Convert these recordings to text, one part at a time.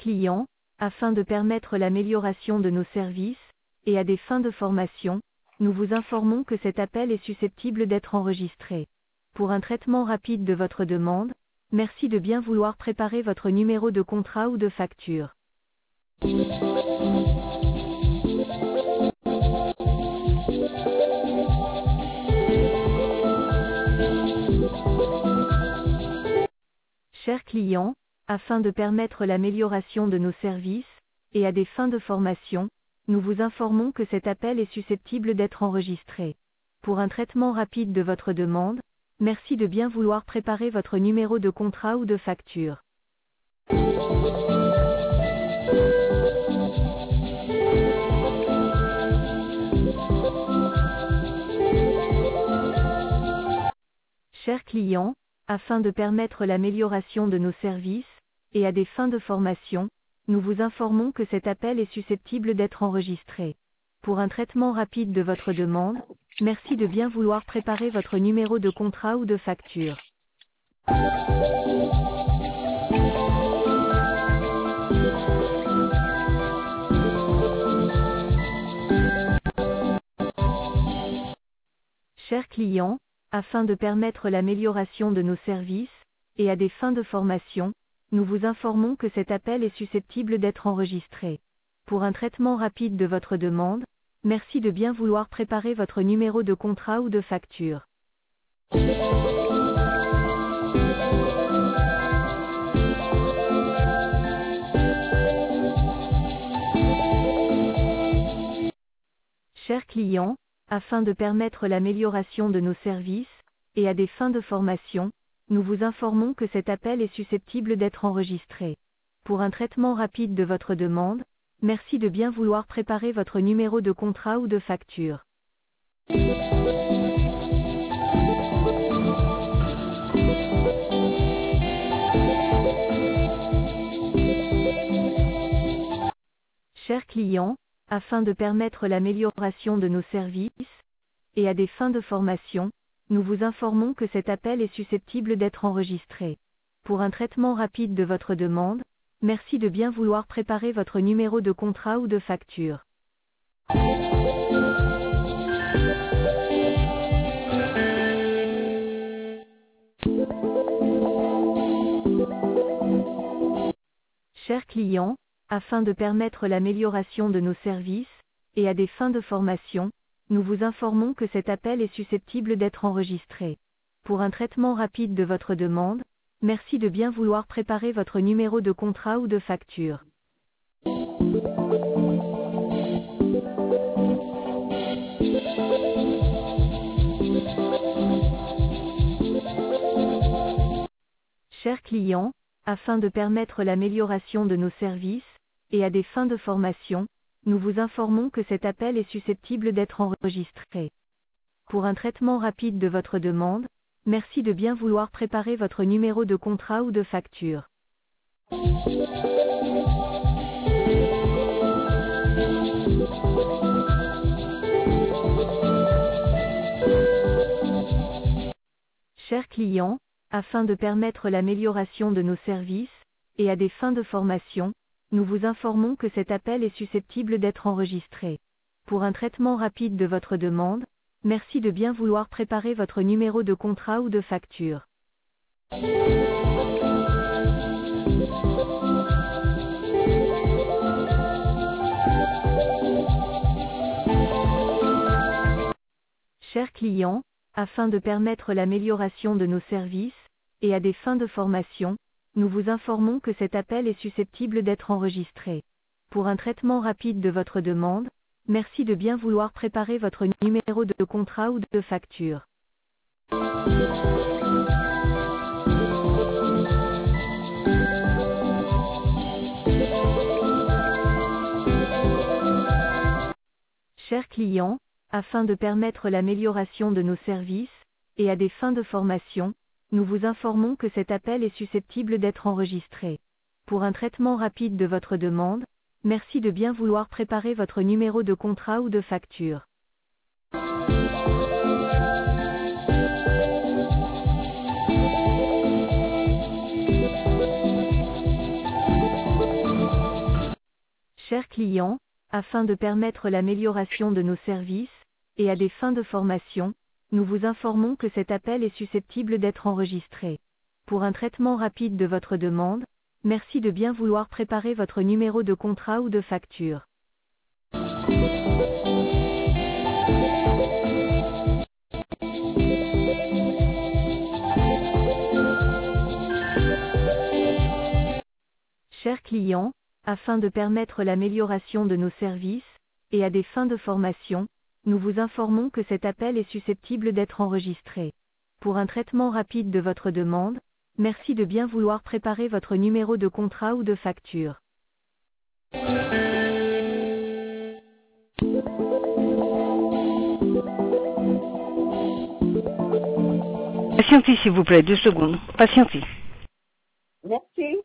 client, afin de permettre l'amélioration de nos services, et à des fins de formation, nous vous informons que cet appel est susceptible d'être enregistré. Pour un traitement rapide de votre demande, merci de bien vouloir préparer votre numéro de contrat ou de facture. Chers clients, afin de permettre l'amélioration de nos services, et à des fins de formation, nous vous informons que cet appel est susceptible d'être enregistré. Pour un traitement rapide de votre demande, merci de bien vouloir préparer votre numéro de contrat ou de facture. Chers clients, afin de permettre l'amélioration de nos services, et à des fins de formation, nous vous informons que cet appel est susceptible d'être enregistré. Pour un traitement rapide de votre demande, merci de bien vouloir préparer votre numéro de contrat ou de facture. Chers clients, afin de permettre l'amélioration de nos services, et à des fins de formation, nous vous informons que cet appel est susceptible d'être enregistré. Pour un traitement rapide de votre demande, merci de bien vouloir préparer votre numéro de contrat ou de facture. Chers clients, afin de permettre l'amélioration de nos services, et à des fins de formation, nous vous informons que cet appel est susceptible d'être enregistré. Pour un traitement rapide de votre demande, merci de bien vouloir préparer votre numéro de contrat ou de facture. Chers clients, afin de permettre l'amélioration de nos services, et à des fins de formation, nous vous informons que cet appel est susceptible d'être enregistré. Pour un traitement rapide de votre demande, merci de bien vouloir préparer votre numéro de contrat ou de facture. Chers clients, afin de permettre l'amélioration de nos services, et à des fins de formation, nous vous informons que cet appel est susceptible d'être enregistré. Pour un traitement rapide de votre demande, merci de bien vouloir préparer votre numéro de contrat ou de facture. Chers clients, afin de permettre l'amélioration de nos services, et à des fins de formation, nous vous informons que cet appel est susceptible d'être enregistré. Pour un traitement rapide de votre demande, merci de bien vouloir préparer votre numéro de contrat ou de facture. Chers clients, afin de permettre l'amélioration de nos services, et à des fins de formation, nous vous informons que cet appel est susceptible d'être enregistré. Pour un traitement rapide de votre demande, merci de bien vouloir préparer votre numéro de contrat ou de facture. Chers clients, afin de permettre l'amélioration de nos services, et à des fins de formation, nous vous informons que cet appel est susceptible d'être enregistré. Pour un traitement rapide de votre demande, merci de bien vouloir préparer votre numéro de contrat ou de facture. Chers clients, afin de permettre l'amélioration de nos services, et à des fins de formation, nous vous informons que cet appel est susceptible d'être enregistré. Pour un traitement rapide de votre demande, merci de bien vouloir préparer votre numéro de contrat ou de facture. Chers clients, afin de permettre l'amélioration de nos services, et à des fins de formation, nous vous informons que cet appel est susceptible d'être enregistré. Pour un traitement rapide de votre demande, merci de bien vouloir préparer votre numéro de contrat ou de facture. Chers clients, afin de permettre l'amélioration de nos services, et à des fins de formation, nous vous informons que cet appel est susceptible d'être enregistré. Pour un traitement rapide de votre demande, merci de bien vouloir préparer votre numéro de contrat ou de facture. Patientez s'il vous plaît, 2 secondes. Patientez. Merci.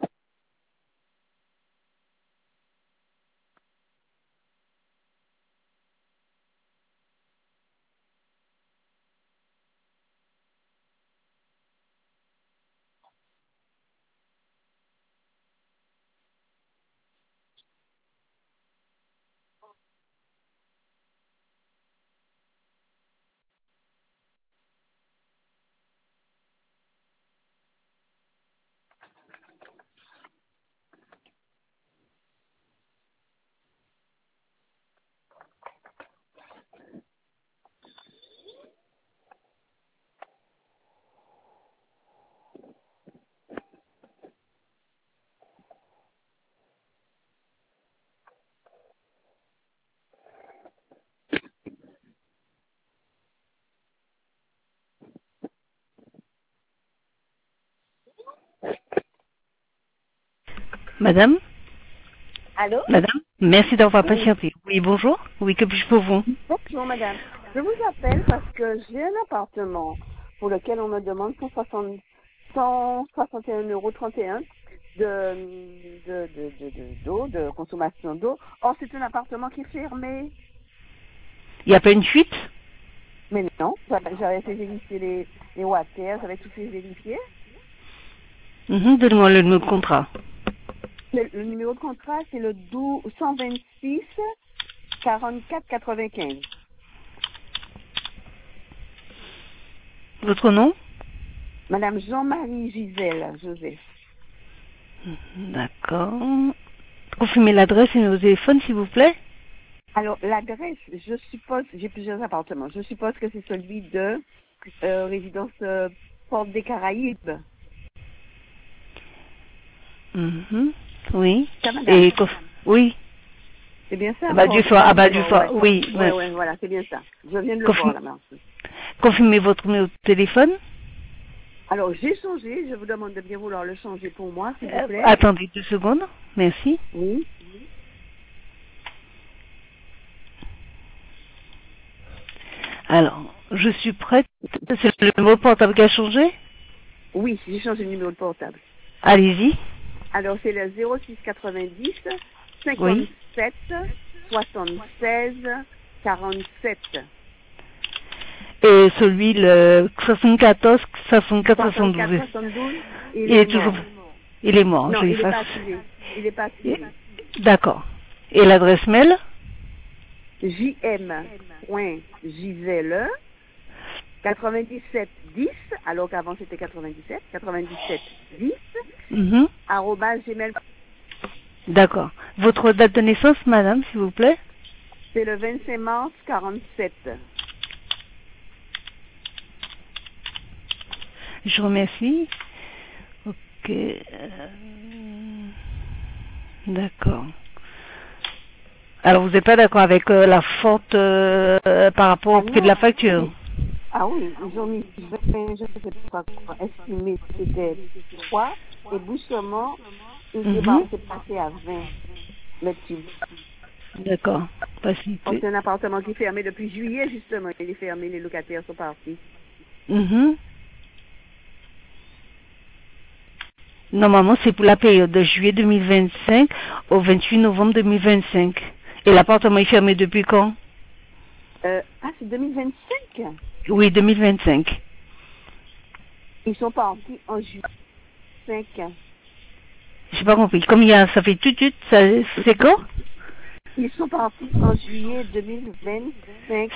Madame? Allô? Madame? Merci d'avoir Oui. patienté. Oui, bonjour. Oui, que puis-je pour vous? Bonjour, madame. Je vous appelle parce que j'ai un appartement pour lequel on me demande 161,31 € d'eau, de consommation d'eau. Or, c'est un appartement qui est fermé. Il n'y a pas une fuite? Mais non, j'avais fait vérifier les water, j'avais tout fait vérifier. Donnez-moi le numéro de contrat. Le numéro de contrat, c'est le 126 44 95. Votre nom? Madame Jean-Marie Gisèle Joseph. D'accord. Confirmez l'adresse et le numéro de téléphone, s'il vous plaît. Alors, l'adresse, je suppose, j'ai plusieurs appartements. Je suppose que c'est celui de résidence Porte des Caraïbes. Oui. Ça, madame? Et oui. C'est bien ça? Bas du foie, bas du foie, ouais. oui. Ouais, voilà, c'est bien ça. Je viens de le voir, là, merci. Confirmez votre numéro de téléphone. Alors, j'ai changé. Je vous demande de bien vouloir le changer pour moi, s'il vous plaît. Attendez 2 secondes. Merci. Oui. Alors, je suis prête. C'est le numéro portable qui a changé? Oui, j'ai changé le numéro de portable. Allez-y. Alors, c'est le 06 90 57 Oui. 76 47. Et celui, le 74, 64, 72. 72, Il est toujours, il est mort. Non, je il n'est l'efface. pas activé. Il n'est pas activé. D'accord. Et l'adresse mail? jm.gisèle 97 10, alors qu'avant c'était 97 10, @gmail. D'accord. Votre date de naissance, madame, s'il vous plaît? C'est le 25 mars 47. Je vous remercie. Ok. D'accord. Alors, vous n'êtes pas d'accord avec la faute par rapport au prix de la facture? Ah oui, ils ont mis 20, je ne sais pas quoi, estimé c'était 3, et doucement, c'est passé à 20 mètres cubes. D'accord. Facilité. C'est un appartement qui est fermé depuis juillet, justement. Il est fermé, les locataires sont partis. Normalement, c'est pour la période de juillet 2025 au 28 novembre 2025. Et l'appartement est fermé depuis quand? C'est 2025? Oui, 2025. Ils sont partis en juillet 5. J'ai pas compris. Comme ça fait tout, c'est quand? Ils sont partis en juillet 2025.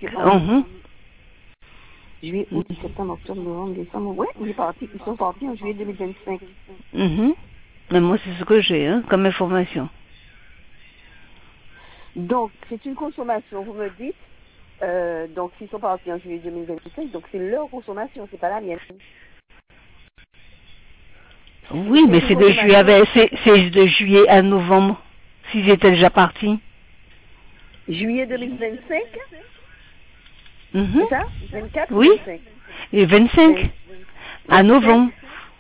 Juillet, août, septembre, octobre, novembre, décembre. Ouais, ils sont partis en juillet 2025. Mais moi, c'est ce que j'ai comme information. Donc, c'est une consommation, vous me dites. Donc, s'ils sont partis en juillet 2025, donc c'est leur consommation, c'est pas la mienne. Oui, mais c'est de juillet à novembre, s'ils étaient déjà partis. Juillet 2025 C'est ça 24 Oui. 25. Et 25 à novembre.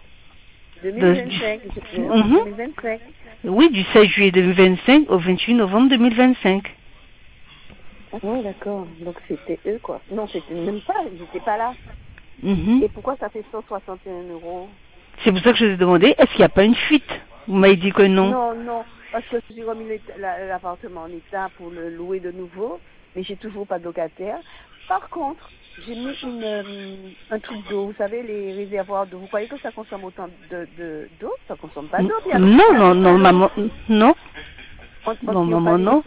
2025. 2025. Oui, du 16 juillet 2025 au 28 novembre 2025. Oui, d'accord. Donc c'était eux, quoi. Non, c'était même pas, ils n'étaient pas là. Et pourquoi ça fait 161 €? C'est pour ça que je vous ai demandé, est-ce qu'il n'y a pas une fuite? Vous m'avez dit que non. Non, parce que j'ai remis l'appartement en état pour le louer de nouveau, mais j'ai toujours pas de locataire. Par contre, j'ai mis un truc d'eau, vous savez, les réservoirs d'eau. Vous croyez que ça consomme autant d'eau? Ça consomme pas d'eau. Non, maman, non. Non, maman, non.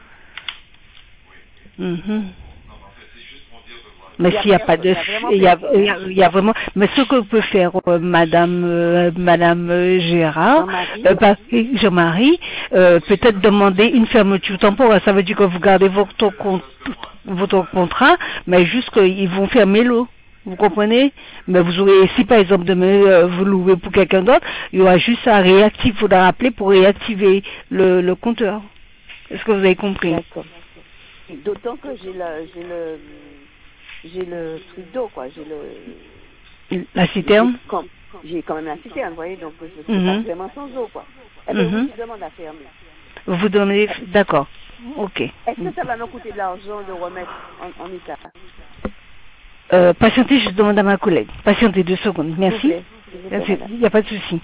Mais s'il n'y a pas de, il y a vraiment, mais ce que peut faire Madame Gérard, Jean-Marie, peut-être demander une fermeture temporaire. Ça veut dire que vous gardez votre contrat, mais juste qu'ils vont fermer l'eau. Vous comprenez? Mais vous aurez, si par exemple demain vous louez pour quelqu'un d'autre, il y aura juste à réactiver, il faudra rappeler pour réactiver le compteur. Est-ce que vous avez compris? D'accord. D'autant que j'ai le truc d'eau, quoi. La citerne? J'ai quand même la citerne, vous voyez, donc je suis pas vraiment sans eau, quoi. Eh bien, je vous demande à fermer. Vous demandez, d'accord. Ok. Est-ce que ça va nous coûter de l'argent de remettre en état? Patientez, je demande à ma collègue. Patientez 2 secondes. Merci. Il n'y a pas de souci.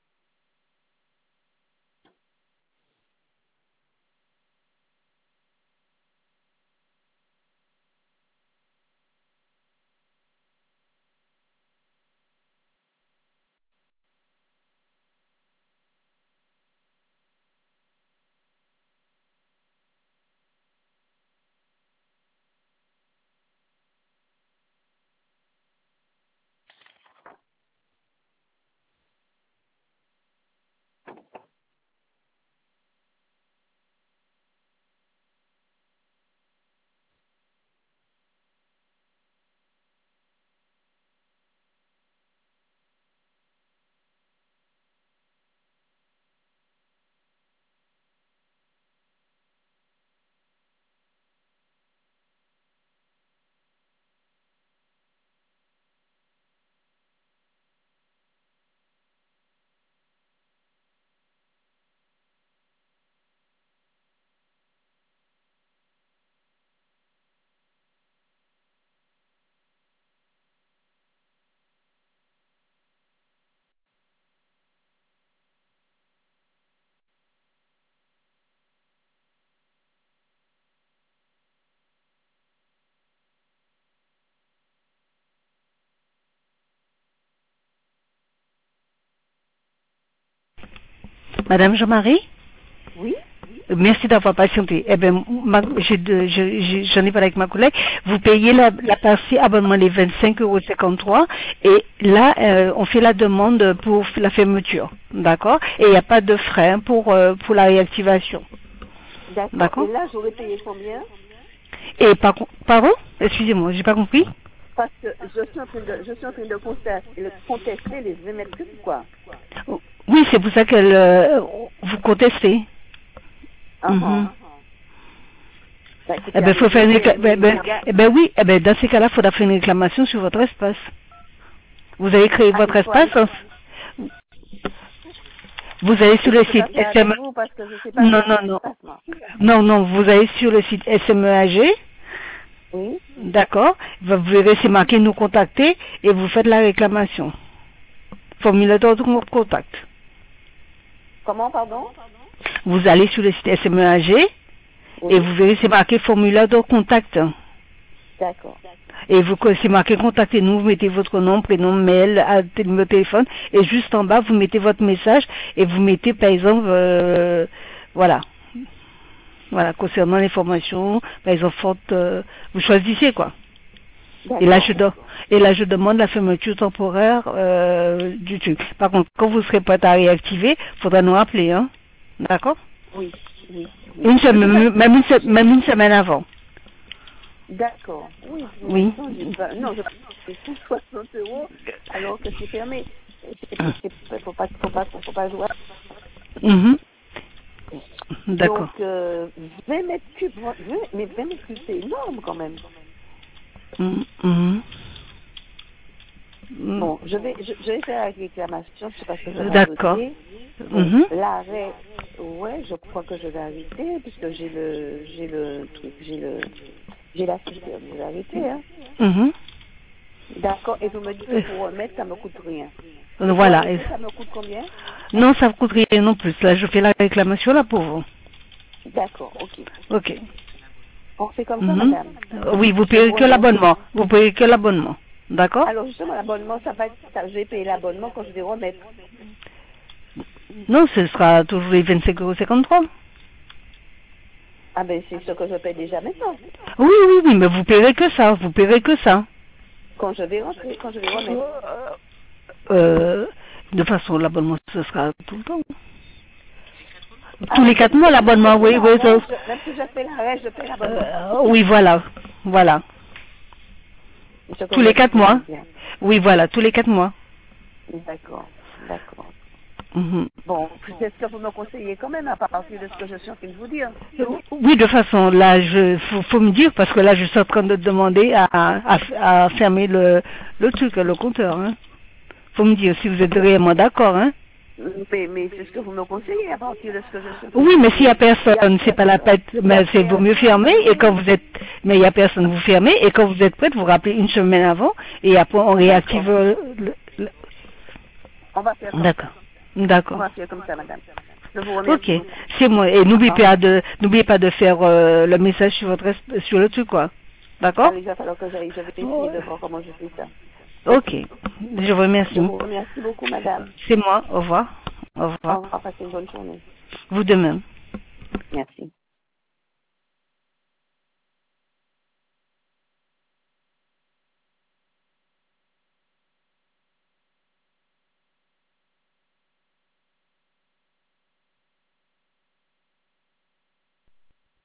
Madame Jean-Marie? Oui. Merci d'avoir patienté. Eh bien, j'en ai parlé avec ma collègue. Vous payez la partie abonnement les 25,53 € et là, on fait la demande pour la fermeture. D'accord? Et il n'y a pas de frais pour la réactivation. D'accord. Et là, j'aurais payé combien? Et pardon? Excusez-moi, j'ai pas compris. Parce que je suis en train de contester les 20 mètres cubes, quoi. Oui, c'est pour ça que vous contestez. Eh ben, faut faire dans ces cas-là, il faudra faire une réclamation sur votre espace. Vous avez créé votre espace. Vous allez sur le site SMEAG. Non, vous allez sur le site SMEAG. Oui. D'accord. Vous verrez, c'est marqué nous contacter et vous faites la réclamation. Formulaire de contact. Comment, pardon? Vous allez sur le site SMEAG et vous verrez, c'est marqué formulaire de contact. D'accord. Et c'est marqué contactez-nous, vous mettez votre nom, prénom, mail, numéro de téléphone, et juste en bas, vous mettez votre message et vous mettez, par exemple, voilà. Voilà, concernant les formations, par exemple, vous choisissez quoi. D'accord. Et là, je demande la fermeture temporaire du truc. Par contre, quand vous serez prête à réactiver, faudra nous rappeler, hein. D'accord? Oui. Même une semaine avant. D'accord. Oui. Oui. Non, je c'est 160 € alors que c'est fermé. Faut pas jouer. D'accord. Donc, 20 mètres cubes, mais 20 mètres cubes, c'est énorme quand même. Bon, je vais faire la réclamation, je sais pas ce que je vais D'accord. arrêter. Bon, l'arrêt, ouais, je crois que je vais arrêter, puisque j'ai l'assisteur, je vais arrêter, hein. D'accord, et vous me dites que pour remettre, ça me coûte rien. Voilà. Ça me coûte combien? Non, ça ne coûte rien non plus. Là, je fais la réclamation là pour vous. D'accord, ok. Ok. On fait comme ça, madame. Oui, vous payez que l'abonnement. Vous payez que l'abonnement. D'accord? Alors, justement, l'abonnement, je vais payer l'abonnement quand je vais remettre. Non, ce sera toujours les 25,53 €. Ah ben, c'est ce que je paie déjà maintenant. Oui, mais vous paierez que ça. Quand je vais rentrer, quand je vais remettre. De façon, l'abonnement, ce sera tout le temps. Tous les 4 mois, l'abonnement, oui. Même si je fais l'arrêt, je paie l'abonnement. Oui, voilà. Tous les 4 mois. Oui, voilà, tous les 4 mois. D'accord. Bon, peut-être que vous me conseillez quand même à partir de ce que je suis en train de vous dire. Oui, de façon, là, faut me dire, parce que là, je suis en train de demander à fermer le truc, le compteur, hein. Faut me dire si vous êtes réellement d'accord, hein. Mais c'est ce que vous me conseillez à partir de ce que je suis. Oui, mais s'il n'y a personne, c'est pas la peine, mais c'est vaut mieux fermer, et quand vous êtes, mais il n'y a personne, vous fermez, et quand vous êtes prête, vous rappelez une semaine avant, et après, on réactive On va faire comme D'accord. On va faire comme ça, madame. Je vous remercie. Ok, c'est moi. Et n'oubliez pas de faire le message sur le truc, quoi. D'accord? Il va falloir que je vais essayer de voir comment je fais ça. Ok, je vous remercie. Je vous remercie beaucoup, madame. C'est moi, au revoir. Au revoir. Au revoir, passez une bonne journée. Vous de même. Merci.